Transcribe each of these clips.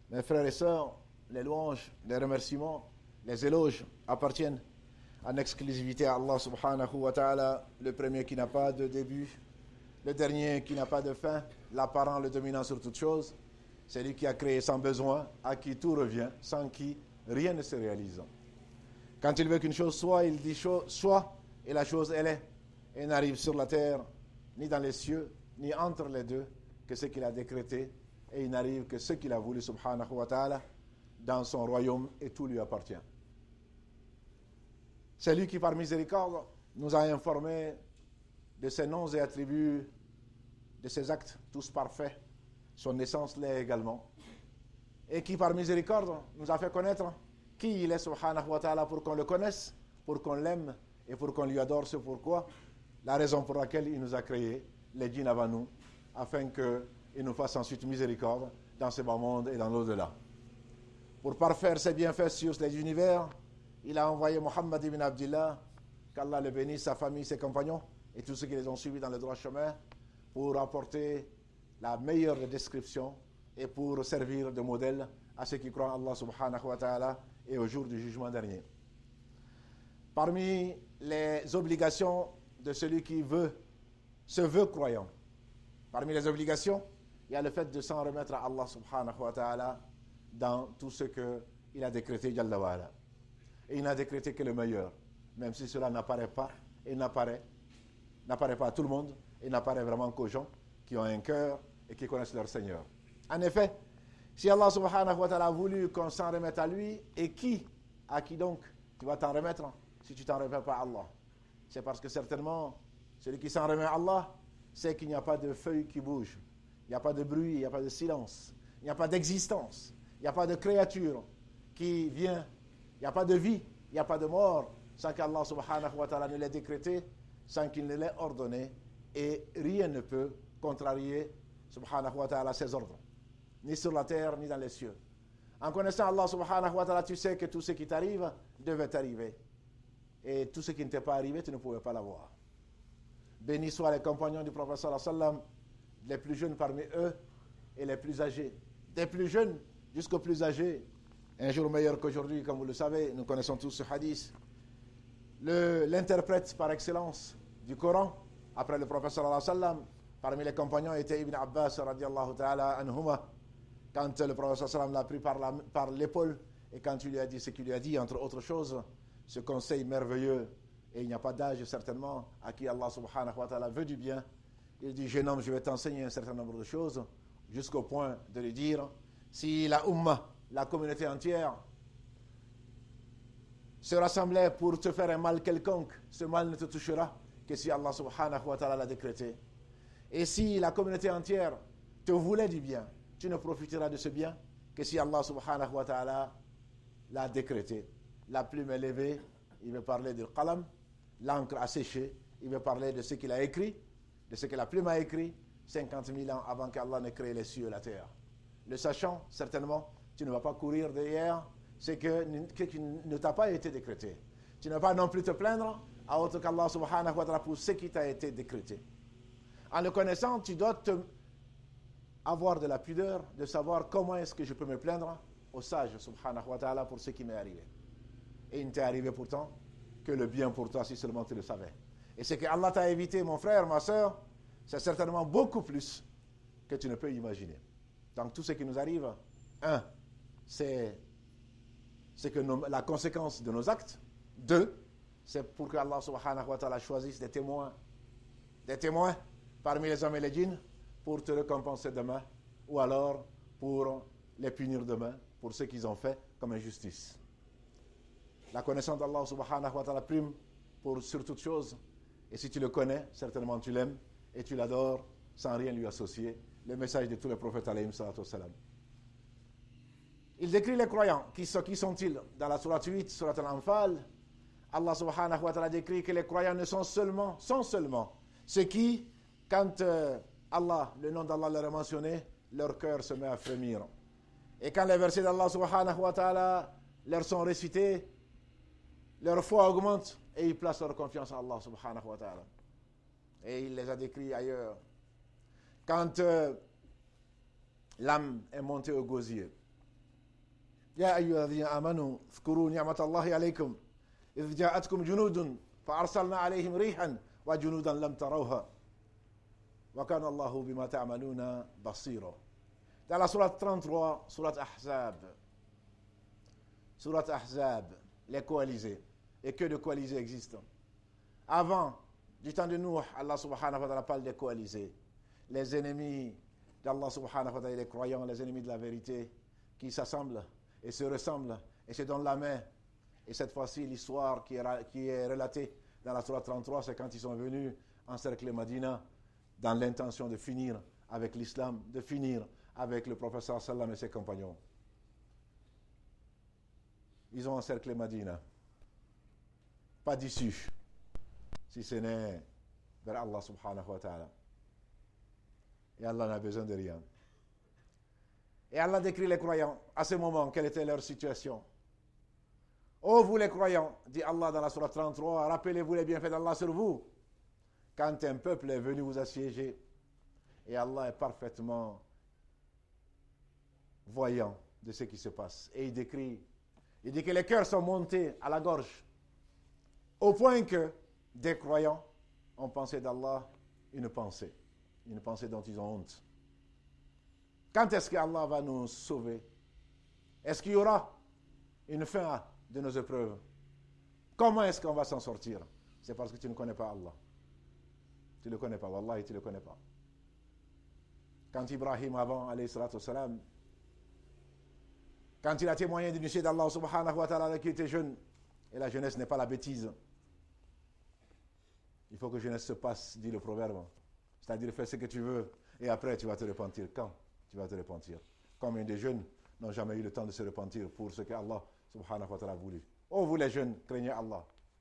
Mes frères et sœurs, les louanges, les remerciements, les éloges appartiennent en exclusivité à Allah subhanahu wa ta'ala, le premier qui n'a pas de début, le dernier qui n'a pas de fin, l'apparent, le dominant sur toute chose. C'est lui qui a créé sans besoin, à qui tout revient, sans qui rien ne se réalise. Quand il veut qu'une chose soit, il dit soit, et la chose elle est. Et n'arrive sur la terre, ni dans les cieux, ni entre les deux, que ce qu'il a décrété. Et il n'arrive que ce qu'il a voulu, subhanahu wa ta'ala, dans son royaume, et tout lui appartient. C'est lui qui, par miséricorde, nous a informés de ses noms et attributs, de ses actes, tous parfaits. Son naissance l'est également. Et qui, par miséricorde, nous a fait connaître qui il est, subhanahu wa ta'ala, pour qu'on le connaisse, pour qu'on l'aime et pour qu'on lui adore. C'est pourquoi, la raison pour laquelle il nous a créés, les djinns avant nous, afin qu'il nous fasse ensuite miséricorde dans ce bas monde et dans l'au-delà. Pour parfaire ses bienfaits sur les univers, il a envoyé Muhammad ibn Abdillah, qu'Allah le bénisse, sa famille, ses compagnons et tous ceux qui les ont suivis dans le droit chemin, pour apporter la meilleure des descriptions et pour servir de modèle à ceux qui croient en Allah subhanahu wa ta'ala et au jour du jugement dernier. Parmi les obligations de celui qui se veut croyant, parmi les obligations, il y a le fait de s'en remettre à Allah subhanahu wa ta'ala dans tout ce qu'il a décrété, Jalla wa ala. Et il n'a décrété que le meilleur, même si cela n'apparaît pas, et n'apparaît pas à tout le monde, et n'apparaît vraiment qu'aux gens qui ont un cœur et qui connaissent leur Seigneur. En effet, si Allah subhanahu wa ta'ala a voulu qu'on s'en remette à lui, et à qui donc tu vas t'en remettre si tu t'en remets pas à Allah? C'est parce que certainement, celui qui s'en remet à Allah, sait qu'il n'y a pas de feuille qui bouge, il n'y a pas de bruit, il n'y a pas de silence, il n'y a pas d'existence, il n'y a pas de créature qui vient, il n'y a pas de vie, il n'y a pas de mort, sans qu'Allah subhanahu wa ta'ala ne l'ait décrété, sans qu'il ne l'ait ordonné, et rien ne peut contrarier subhanahu wa ta'ala ses ordres, ni sur la terre, ni dans les cieux. En connaissant Allah subhanahu wa ta'ala, tu sais que tout ce qui t'arrive devait t'arriver. Et tout ce qui ne t'est pas arrivé, tu ne pouvais pas l'avoir. Bénis soient les compagnons du prophète sallallahu alayhi wa sallam, les plus jeunes parmi eux et les plus âgés. Des plus jeunes jusqu'aux plus âgés. Un jour meilleur qu'aujourd'hui, comme vous le savez, nous connaissons tous ce hadith. L'interprète par excellence du Coran, après le prophète sallallahu alayhi wa sallam, parmi les compagnons était Ibn Abbas radiallahu ta'ala anhuma. Quand le prophète sallallahu alayhi wa sallam l'a pris par l'épaule et quand il lui a dit ce qu'il lui a dit, entre autres choses, ce conseil merveilleux, et il n'y a pas d'âge certainement, à qui Allah subhanahu wa ta'ala veut du bien, il dit: jeune homme, je vais t'enseigner un certain nombre de choses, jusqu'au point de lui dire, si la Ummah, la communauté entière, se rassemblait pour te faire un mal quelconque, ce mal ne te touchera que si Allah subhanahu wa ta'ala l'a décrété. Et si la communauté entière te voulait du bien, tu ne profiteras de ce bien que si Allah subhanahu wa ta'ala l'a décrété. La plume est levée, il veut parler du qalam, l'encre a séché, il veut parler de ce qu'il a écrit, de ce que la plume a écrit 50 000 ans avant qu'Allah n'ait créé les cieux et la terre. Le sachant, certainement, tu ne vas pas courir derrière ce qui ne t'a pas été décrété. Tu ne vas pas non plus te plaindre à autre qu'Allah subhanahu wa ta'ala pour ce qui t'a été décrété. En le connaissant, tu dois avoir de la pudeur de savoir comment est-ce que je peux me plaindre au sage subhanahu wa ta'ala pour ce qui m'est arrivé. Et il ne t'est arrivé pourtant que le bien pour toi si seulement tu le savais. Et ce que Allah t'a évité, mon frère, ma soeur, c'est certainement beaucoup plus que tu ne peux imaginer. Donc tout ce qui nous arrive, c'est la conséquence de nos actes. 2, c'est pour que Allah subhanahu wa ta'ala choisisse des témoins parmi les hommes et les djinns pour te récompenser demain, ou alors pour les punir demain pour ce qu'ils ont fait comme injustice. La connaissance d'Allah subhanahu wa ta'ala prime sur toute chose, et si tu le connais, certainement tu l'aimes et tu l'adores sans rien lui associer. Le message de tous les prophètes alayhim salatu wassalam. Il décrit les croyants. Qui sont-ils? Dans la sourate 8, sourate Al-Anfal, Allah subhanahu wa ta'ala décrit que les croyants ne sont seulement ceux qui, quand le nom d'Allah leur est mentionné, leur cœur se met à frémir. Et quand les versets d'Allah subhanahu wa ta'ala leur sont récités, leur foi augmente et ils placent leur confiance en Allah subhanahu wa ta'ala. Et il les a décrits ailleurs. Quand l'âme est montée au gosier, يا أيها الذين آمنوا اذكروا نعمة الله عليكم إذ جاءتكم جنود فأرسلنا عليهم ريحا وجنودا لم تروها وكان الله بما تعملون بصيرا. Dans la sourate 33, sourate Ahzab, les coalisés. Et que de coalisés existent. Avant, du temps de Nuh, Allah subhanahu wa ta'ala parle des coalisés. Les ennemis d'Allah subhanahu wa ta'ala, les croyants, les ennemis de la vérité, qui s'assemblent et se ressemblent et se donnent la main. Et cette fois-ci, l'histoire qui est relatée dans la sourate 33, c'est quand ils sont venus encercler Medina dans l'intention de finir avec l'islam, de finir avec le prophète sallam et ses compagnons. Ils ont encerclé Medina. Pas d'issue, si ce n'est vers Allah subhanahu wa ta'ala. Et Allah n'a besoin de rien. Et Allah décrit les croyants à ce moment, quelle était leur situation. Ô vous les croyants, dit Allah dans la sourate 33, rappelez-vous les bienfaits d'Allah sur vous. Quand un peuple est venu vous assiéger, et Allah est parfaitement voyant de ce qui se passe. Et il dit que les cœurs sont montés à la gorge, au point que des croyants ont pensé d'Allah une pensée dont ils ont honte. Quand est-ce qu'Allah va nous sauver? Est-ce qu'il y aura une fin de nos épreuves? Comment est-ce qu'on va s'en sortir? C'est parce que tu ne connais pas Allah. Tu ne le connais pas, Wallahi, tu ne le connais pas. Quand Ibrahim, avant, alayhi salatu wassalam, quand il a témoigné du péché d'Allah subhanahu wa ta'ala, qui était jeune, et la jeunesse n'est pas la bêtise. Il faut que jeunesse se passe, dit le proverbe. C'est-à-dire, fais ce que tu veux, et après tu vas te repentir. Quand tu vas te repentir? Combien de jeunes n'ont jamais eu le temps de se repentir pour ce que Allah subhanahu wa ta'ala a voulu? Oh, vous les jeunes, craignez Allah.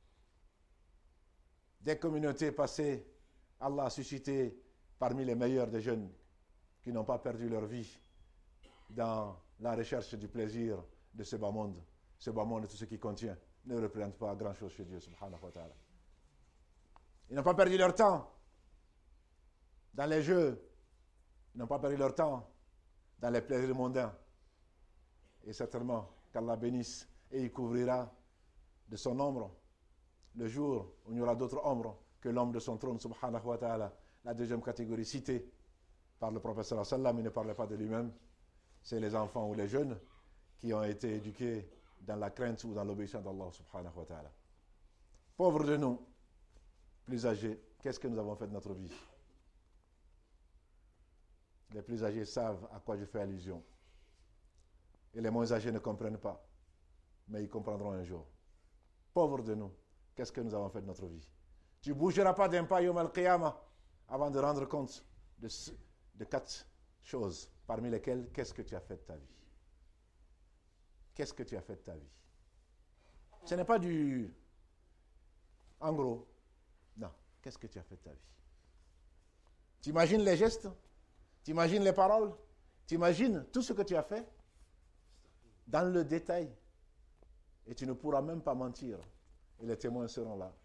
Des communautés passées, Allah a suscité parmi les meilleurs des jeunes qui n'ont pas perdu leur vie dans la recherche du plaisir de ce bas monde. Ce bas monde et tout ce qu'il contient ne représente pas grand-chose chez Dieu subhanahu wa ta'ala. Ils n'ont pas perdu leur temps dans les jeux. Ils n'ont pas perdu leur temps dans les plaisirs mondains. Et certainement qu'Allah bénisse et il couvrira de son ombre le jour où il y aura d'autres ombres que l'ombre de son trône subhanahu wa ta'ala. La deuxième catégorie citée par le prophète sallallahu alayhi wa sallam, il ne parlait pas de lui-même, c'est les enfants ou les jeunes qui ont été éduqués dans la crainte ou dans l'obéissance d'Allah subhanahu wa ta'ala. Pauvres de nous, plus âgés, qu'est-ce que nous avons fait de notre vie? Les plus âgés savent à quoi je fais allusion. Et les moins âgés ne comprennent pas, mais ils comprendront un jour. Pauvres de nous, qu'est-ce que nous avons fait de notre vie? Tu ne bougeras pas d'un pas yawm al-qiyamah avant de rendre compte de 4 choses, parmi lesquelles, qu'est-ce que tu as fait de ta vie? Qu'est-ce que tu as fait de ta vie? Ce n'est pas du... En gros, non. Qu'est-ce que tu as fait de ta vie? Tu imagines les gestes? Tu imagines les paroles? Tu imagines tout ce que tu as fait? Dans le détail. Et tu ne pourras même pas mentir. Et les témoins seront là.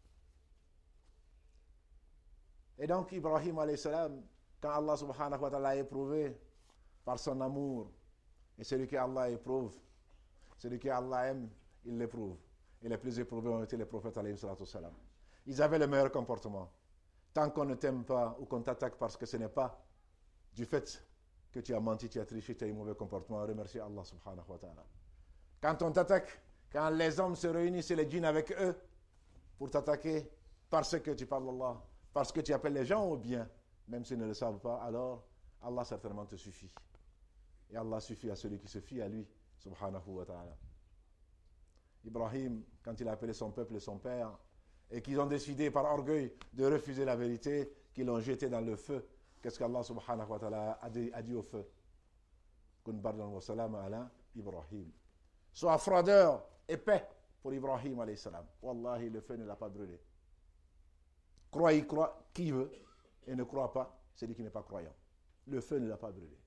Et donc, Ibrahim alayhi salam, quand Allah subhanahu wa ta'ala a éprouvé par son amour, et celui que Allah éprouve, celui que Allah aime, il l'éprouve. Et les plus éprouvés ont été les prophètes alayhi salam. Ils avaient le meilleur comportement. Tant qu'on ne t'aime pas ou qu'on t'attaque parce que ce n'est pas du fait que tu as menti, tu as triché, tu as eu mauvais comportement, remercie Allah subhanahu wa ta'ala. Quand on t'attaque, quand les hommes se réunissent et les djinns avec eux pour t'attaquer parce que tu parles d'Allah, parce que tu appelles les gens au bien, même s'ils ne le savent pas, alors Allah certainement te suffit. Et Allah suffit à celui qui se fie à lui, subhanahu wa ta'ala. Ibrahim, quand il a appelé son peuple et son père, et qu'ils ont décidé par orgueil de refuser la vérité, qu'ils l'ont jeté dans le feu, qu'est-ce qu'Allah subhanahu wa ta'ala a dit au feu? Kun bardan wa salam ala Ibrahim. Sois froideur et paix pour Ibrahim alayhi salam. Wallahi, le feu ne l'a pas brûlé. Croit qui veut et ne croit pas celui qui n'est pas croyant. Le feu ne l'a pas brûlé.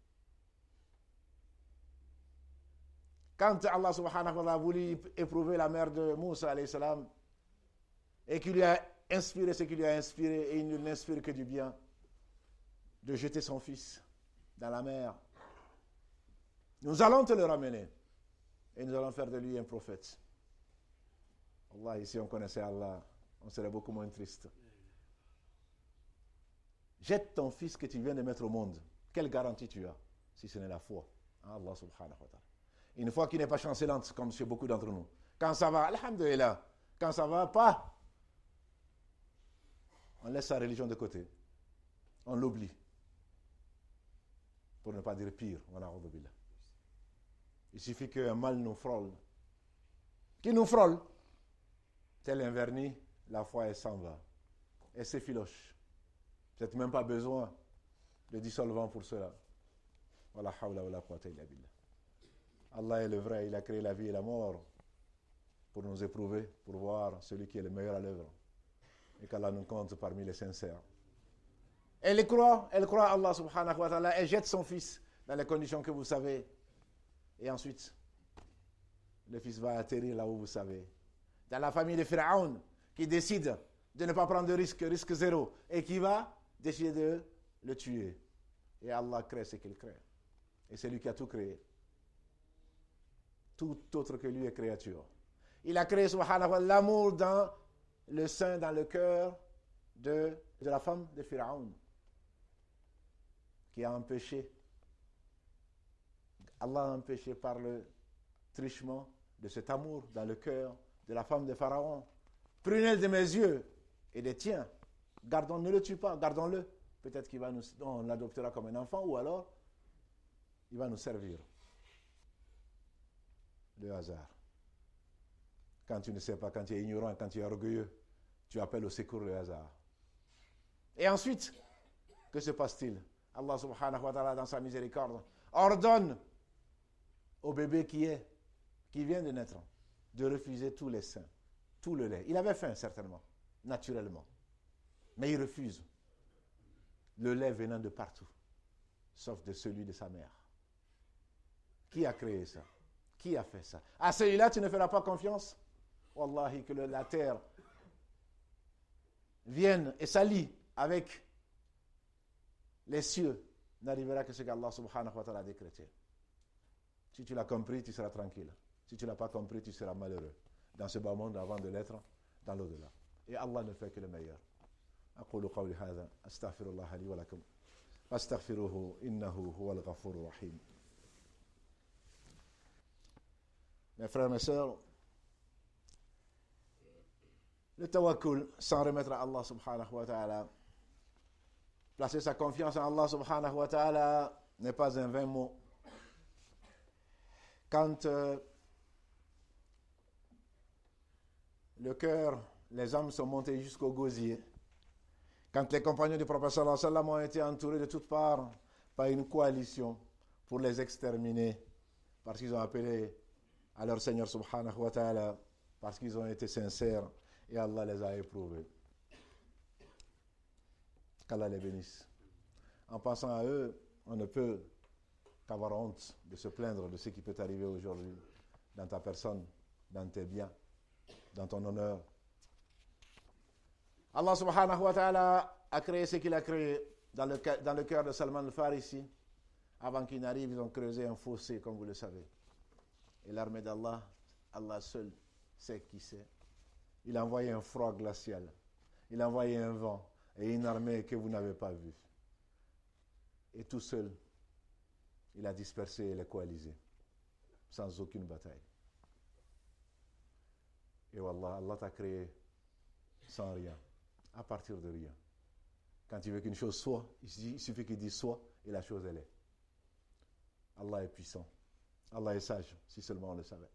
Quand Allah subhanahu wa ta'ala a voulu éprouver la mère de Moussa alayhi salam et qu'il lui a inspiré ce qu'il lui a inspiré et il ne n'inspire que du bien, de jeter son fils dans la mer. Nous allons te le ramener. et nous allons faire de lui un prophète. Allah, si on connaissait Allah, on serait beaucoup moins triste. Jette ton fils que tu viens de mettre au monde. Quelle garantie tu as, si ce n'est la foi en Allah subhanahu wa ta'ala. Une foi qui n'est pas chancelante, comme chez beaucoup d'entre nous. Quand ça va, alhamdulillah. Quand ça va, pas. On laisse sa religion de côté. On l'oublie. Pour ne pas dire pire. Il suffit qu'un mal nous frôle. Qui nous frôle? Tel un vernis, la foi, elle s'en va. Elle s'effiloche. Peut-être même pas besoin de dissolvant pour cela. Wala hawla wala quwwata illa billah. Allah est le vrai, il a créé la vie et la mort pour nous éprouver, pour voir celui qui est le meilleur à l'œuvre. Et qu'Allah nous compte parmi les sincères. Elle croit à Allah subhanahu wa ta'ala, elle jette son fils dans les conditions que vous savez. Et ensuite, le fils va atterrir là où vous savez. Dans la famille de Pharaon, qui décide de ne pas prendre de risque zéro, et qui va décider de le tuer. Et Allah crée ce qu'il crée. Et c'est lui qui a tout créé. Tout autre que lui est créature. Il a créé, subhanahu wa ta'ala, l'amour dans le sein, dans le cœur de la femme de Pharaon, qui a empêché, Allah a empêché par le trichement de cet amour dans le cœur de la femme de Pharaon. Prunelle de mes yeux et des tiens, gardons, ne le tue pas, gardons-le. Peut-être qu'il va on l'adoptera comme un enfant, ou alors il va nous servir. Le hasard. Quand tu ne sais pas, quand tu es ignorant, quand tu es orgueilleux, tu appelles au secours le hasard. Et ensuite, que se passe-t-il? Allah subhanahu wa ta'ala, dans sa miséricorde, ordonne au bébé qui vient de naître, de refuser tous les seins, tout le lait. Il avait faim, certainement, naturellement. Mais il refuse le lait venant de partout, sauf de celui de sa mère. Qui a créé ça? Qui a fait ça? À celui-là, tu ne feras pas confiance? Wallahi, que la terre vienne et s'allie avec les cieux, n'arrivera que ce qu'Allah subhanahu wa ta'ala a décrété. Si tu l'as compris, tu seras tranquille. Si tu ne l'as pas compris, tu seras malheureux. Dans ce bas monde, avant de l'être, dans l'au-delà. Et Allah ne fait que le meilleur. أقول قولي هذا أستغفر الله لي ولكم فاستغفروه إنه هو الغفور الرحيم. Mes frères, mes sœurs, le tawakkul, sans remettre à Allah subhanahu wa ta'ala, placer sa confiance en Allah subhanahu wa ta'ala n'est pas un vain mot. Quand le cœur, les âmes sont montées jusqu'au gosier, quand les compagnons du prophète sallallahu alayhi wa sallam ont été entourés de toutes parts par une coalition pour les exterminer, parce qu'ils ont appelé à leur Seigneur subhanahu wa ta'ala, parce qu'ils ont été sincères, et Allah les a éprouvés. Qu'Allah les bénisse. En pensant à eux, on ne peut qu'avoir honte de se plaindre de ce qui peut arriver aujourd'hui dans ta personne, dans tes biens, dans ton honneur. Allah subhanahu wa ta'ala a créé ce qu'il a créé dans le cœur de Salman al-Farisi. Avant qu'il n'arrive, ils ont creusé un fossé, comme vous le savez. Et l'armée d'Allah, Allah seul sait qui c'est. Il a envoyé un froid glacial. Il a envoyé un vent et une armée que vous n'avez pas vue. Et tout seul, il a dispersé les coalisés, sans aucune bataille. Et Wallah, Allah t'a créé sans rien, à partir de rien. Quand il veut qu'une chose soit, il suffit qu'il dise soit, et la chose elle est. Allah est puissant. Allah est sage, si seulement on le savait.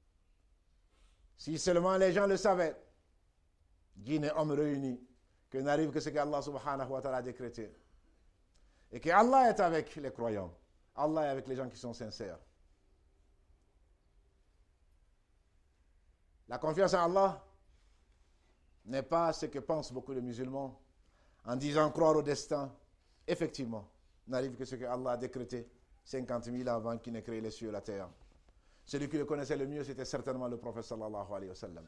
Si seulement les gens le savaient, djinn et hommes réunis, que n'arrive que ce qu'Allah subhanahu wa ta'ala a décrété. Et que Allah est avec les croyants. Allah est avec les gens qui sont sincères. La confiance en Allah n'est pas ce que pensent beaucoup de musulmans en disant croire au destin. Effectivement, n'arrive que ce que Allah a décrété 50 000 ans avant qu'il n'ait créé les cieux et la terre. Celui qui le connaissait le mieux, c'était certainement le prophète sallallahu alayhi wa sallam.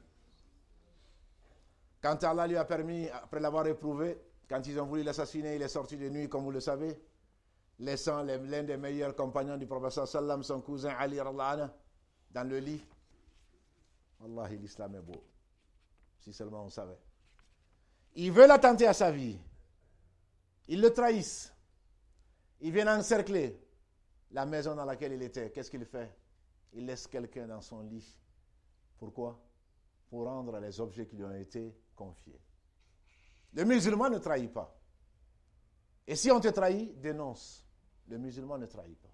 Quand Allah lui a permis, après l'avoir éprouvé, quand ils ont voulu l'assassiner, il est sorti de nuit, comme vous le savez, laissant l'un des meilleurs compagnons du prophète sallallahu alayhi wa sallam, son cousin Ali radhiyallahu anhu, dans le lit. Wallahi, l'islam est beau. Si seulement on savait. Ils veulent attenter à sa vie. Ils le trahissent. Ils viennent encercler la maison dans laquelle il était. Qu'est-ce qu'il fait? Il laisse quelqu'un dans son lit. Pourquoi? Pour rendre les objets qui lui ont été confiés. Le musulman ne trahit pas. Et si on te trahit, dénonce. Le musulman ne trahit pas.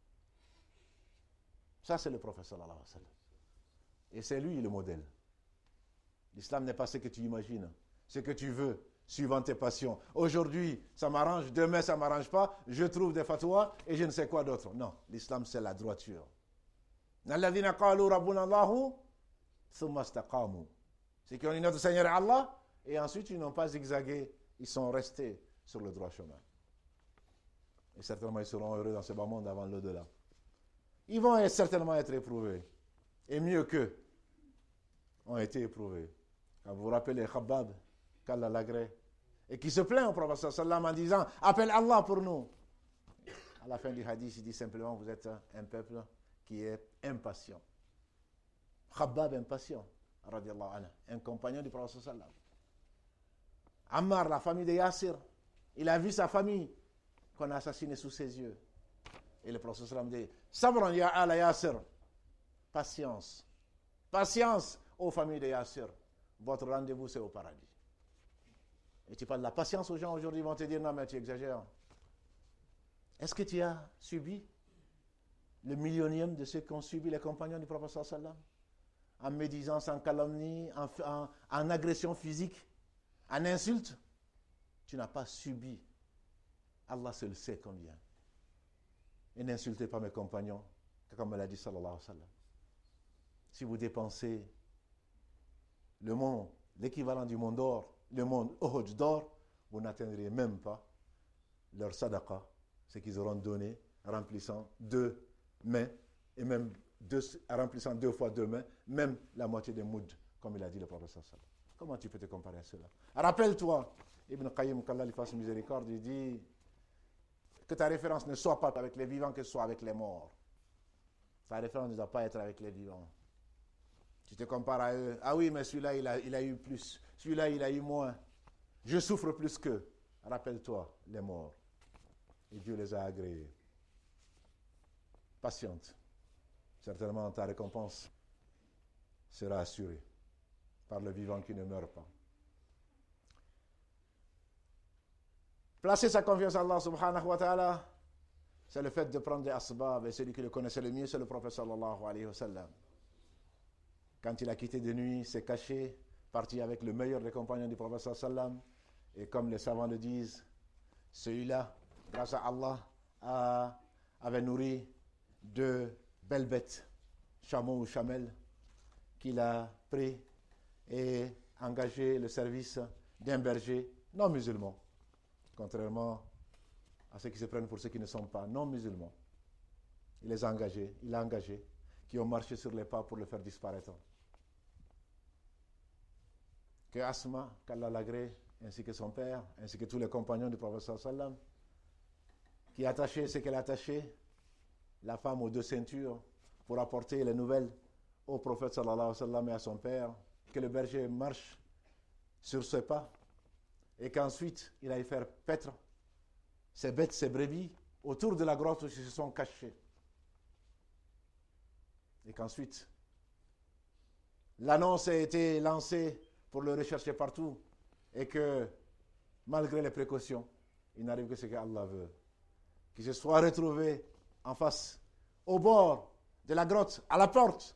Ça, c'est le prophète sallallahu alayhi wa sallam. Et c'est lui le modèle. L'islam n'est pas ce que tu imagines, ce que tu veux, suivant tes passions. Aujourd'hui, ça m'arrange, demain, ça ne m'arrange pas, je trouve des fatwas et je ne sais quoi d'autre. Non, l'islam, c'est la droiture. C'est qui ont dit notre Seigneur est Allah, et ensuite ils n'ont pas zigzagué, ils sont restés sur le droit chemin. Et certainement ils seront heureux dans ce bas monde avant l'au-delà. Ils vont certainement être éprouvés. Et mieux qu'eux ont été éprouvés. Quand vous vous rappelez Khabbab, qu'Allah l'agrée, et qui se plaint au prophète sallam en disant « Appelle Allah pour nous ». À la fin du hadith, il dit simplement « Vous êtes un peuple qui est impatient ». Khabbab impatient, radiallahu anhu, un compagnon du prophète sallam. Ammar, la famille de Yassir, il a vu sa famille qu'on a assassinée sous ses yeux. Et le prophète sallam dit « Sabran ya ala Yassir ». Patience. Patience aux familles de Yassir. Votre rendez-vous, c'est au paradis. Et tu parles de la patience aux gens aujourd'hui, ils vont te dire, non mais tu exagères. Est-ce que tu as subi le millionième de ceux qui ont subi les compagnons du prophète sallam? En médisance, en calomnie, en agression physique, en insulte? Tu n'as pas subi. Allah seul sait combien. Et n'insultez pas mes compagnons, comme l'a dit sallallahu alayhi wa sallam. Si vous dépensez le monde, l'équivalent du monde d'or, le monde Uhud d'or, vous n'atteindriez même pas leur sadaqa, ce qu'ils auront donné, remplissant 2 mains, et même remplissant 2 fois 2 mains, même la moitié des mouds, comme il a dit le prophète sallallahu alayhi wa sallam. Comment tu peux te comparer à cela? Rappelle-toi, Ibn Qayyim, qu'Allah lui fasse miséricorde, il dit que ta référence ne soit pas avec les vivants, que ce soit avec les morts. Ta référence ne doit pas être avec les vivants. Tu te compares à eux. Ah oui, mais celui-là, il a eu plus. Celui-là, il a eu moins. Je souffre plus qu'eux. Rappelle-toi, les morts. Et Dieu les a agréés. Patiente. Certainement, ta récompense sera assurée par le vivant qui ne meurt pas. Placer sa confiance en Allah subhanahu wa ta'ala, c'est le fait de prendre des asbab. Et celui qui le connaissait le mieux, c'est le prophète sallallahu alayhi wa sallam. Quand il a quitté de nuit, s'est caché, parti avec le meilleur des compagnons du prophète sallam. Et comme les savants le disent, celui-là, grâce à Allah, avait nourri 2 belles bêtes, chameaux ou chamelles, qu'il a pris et engagé le service d'un berger non musulman, contrairement à ceux qui se prennent pour ceux qui ne sont pas non musulmans. Il a engagé, qui ont marché sur les pas pour le faire disparaître. Que Asma, qu'Allah l'agrée, ainsi que son père, ainsi que tous les compagnons du prophète sallam, qui a attaché ce qu'elle a attaché, la femme aux 2 ceintures, pour apporter les nouvelles au prophète sallallahu alayhi wa sallam et à son père, que le berger marche sur ses pas, et qu'ensuite il aille faire paître ses bêtes, ses brebis, autour de la grotte où ils se sont cachés. Et qu'ensuite, l'annonce a été lancée pour le rechercher partout, et que, malgré les précautions, il n'arrive que ce que Allah veut. Qu'il se soit retrouvé en face, au bord de la grotte, à la porte.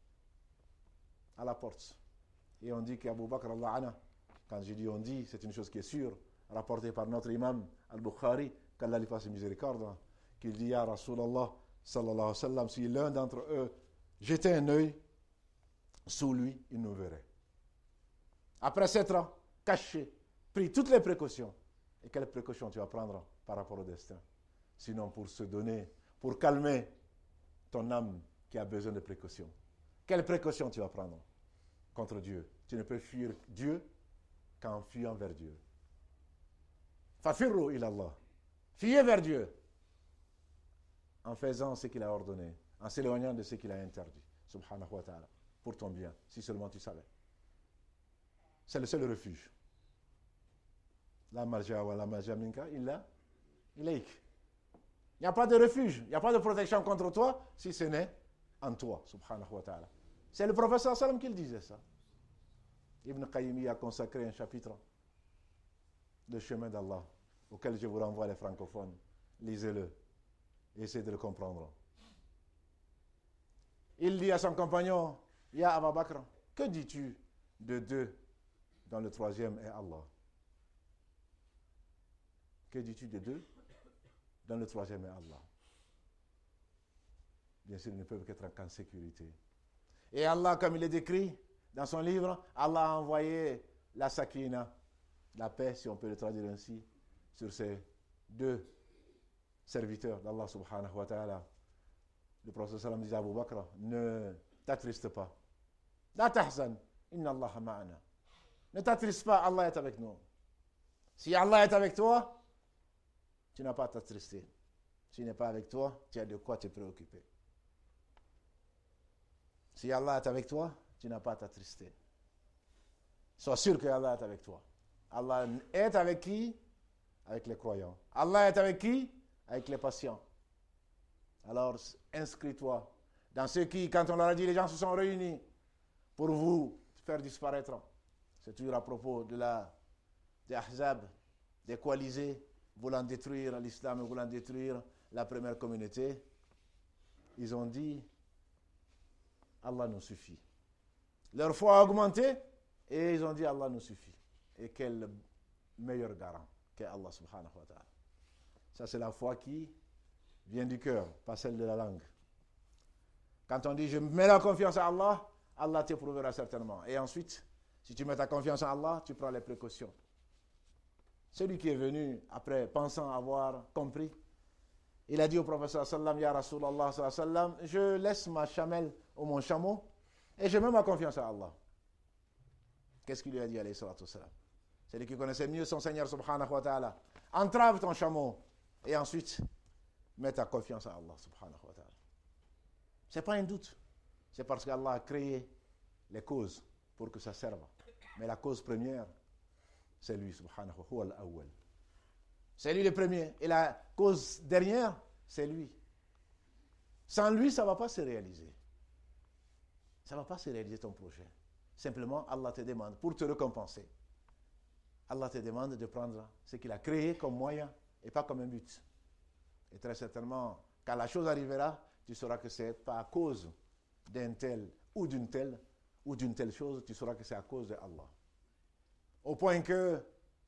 À la porte. Et on dit qu'Abu Bakr, quand je dis on dit, c'est une chose qui est sûre, rapportée par notre imam al-Bukhari, qu'Allah lui fasse miséricorde, qu'il dit à Rasulallah, sallallahu alayhi wa sallam, si l'un d'entre eux jetait un œil sous lui, il nous verrait. Après s'être caché, pris toutes les précautions. Et quelles précautions tu vas prendre par rapport au destin? Sinon pour se donner, pour calmer ton âme qui a besoin de précautions. Quelles précautions tu vas prendre contre Dieu? Tu ne peux fuir Dieu qu'en fuyant vers Dieu. Fafirru ilallah. Fuyez vers Dieu en faisant ce qu'il a ordonné, en s'éloignant de ce qu'il a interdit. subhanahu wa ta'ala, pour ton bien, si seulement tu savais. C'est le seul refuge. La malja wa la malja minka illa ilayk. Il n'y a pas de refuge, il n'y a pas de protection contre toi, si ce n'est en toi, subhanahu wa ta'ala. C'est le professeur sallam qui le disait ça. Ibn Qayyim a consacré un chapitre de chemin d'Allah, auquel je vous renvoie les francophones. Lisez-le et essayez de le comprendre. Il dit à son compagnon, Ya Abu Bakr, que dis-tu de deux dont le troisième est Allah? Que dis-tu de deux dont le troisième est Allah? Bien sûr, ils ne peuvent qu'être en sécurité. Et Allah, comme il est décrit dans son livre, Allah a envoyé la sakina, la paix, si on peut le traduire ainsi, sur ces deux serviteurs d'Allah subhanahu wa ta'ala. Le prophète sallam disait à Abu Bakr, ne t'attriste pas. La tahzan, inna Allah ma'ana. Ne t'attriste pas, Allah est avec nous. Si Allah est avec toi, tu n'as pas à t'attrister. S'il n'est pas avec toi, tu as de quoi te préoccuper. Si Allah est avec toi, tu n'as pas à t'attrister. Sois sûr que Allah est avec toi. Allah est avec qui? Avec les croyants. Allah est avec qui? Avec les patients. Alors, inscris-toi dans ceux qui, quand on leur a dit, les gens se sont réunis pour vous faire disparaître. C'est toujours à propos des Ahzab, des coalisés, voulant détruire l'islam et voulant détruire la première communauté. Ils ont dit, Allah nous suffit. Leur foi a augmenté et ils ont dit, Allah nous suffit. Et quel meilleur garant qu'est Allah subhanahu wa ta'ala. Ça, c'est la foi qui vient du cœur, pas celle de la langue. Quand on dit je mets la confiance à Allah, Allah t'éprouvera certainement. Et ensuite, si tu mets ta confiance en Allah, tu prends les précautions. Celui qui est venu après, pensant avoir compris, il a dit au prophète sallam, Ya Rasulallah sallam, je laisse ma chamelle ou mon chameau et je mets ma confiance à Allah. Qu'est-ce qu'il lui a dit alayhi salatu wassalam? Celui qui connaissait mieux son Seigneur subhanahu wa ta'ala. Entrave ton chameau et ensuite mets ta confiance à Allah subhanahu wa ta'ala. Ce n'est pas un doute. C'est parce qu'Allah a créé les causes pour que ça serve. Mais la cause première, c'est lui subhanahu wa ta'ala. C'est lui le premier. Et la cause dernière, c'est lui. Sans lui, ça ne va pas se réaliser. Ça ne va pas se réaliser ton projet. Simplement, Allah te demande, pour te récompenser, Allah te demande de prendre ce qu'il a créé comme moyen et pas comme un but. Et très certainement, quand la chose arrivera, tu sauras que ce n'est pas à cause d'un tel ou d'une telle chose, tu sauras que c'est à cause de Allah. Au point que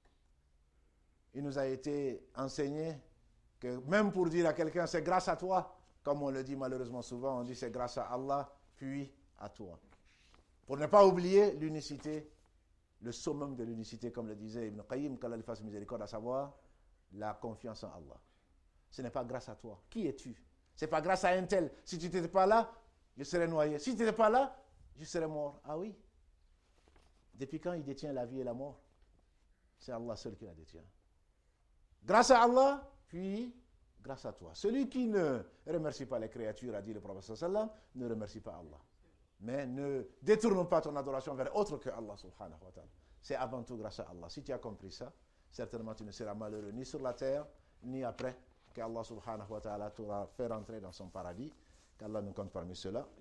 il nous a été enseigné que même pour dire à quelqu'un c'est grâce à toi, comme on le dit malheureusement souvent, on dit c'est grâce à Allah, puis à toi. Pour ne pas oublier l'unicité, le summum de l'unicité, comme le disait Ibn Qayyim, qu'Allah lui fasse miséricorde, à savoir la confiance en Allah. Ce n'est pas grâce à toi. Qui es-tu? Ce n'est pas grâce à un tel. Si tu n'étais pas là, je serais noyé. Si tu n'étais pas là, je serais mort. Ah oui. Depuis quand il détient la vie et la mort? C'est Allah seul qui la détient. Grâce à Allah, puis grâce à toi. Celui qui ne remercie pas les créatures, a dit le prophète sallam, ne remercie pas Allah. Mais ne détourne pas ton adoration vers autre que Allah subhanahu wa ta'ala. C'est avant tout grâce à Allah. Si tu as compris ça, certainement tu ne seras malheureux ni sur la terre, ni après, qu'Allah subhanahu wa ta'ala t'aura fait rentrer dans son paradis, qu'Allah nous compte parmi ceux-là.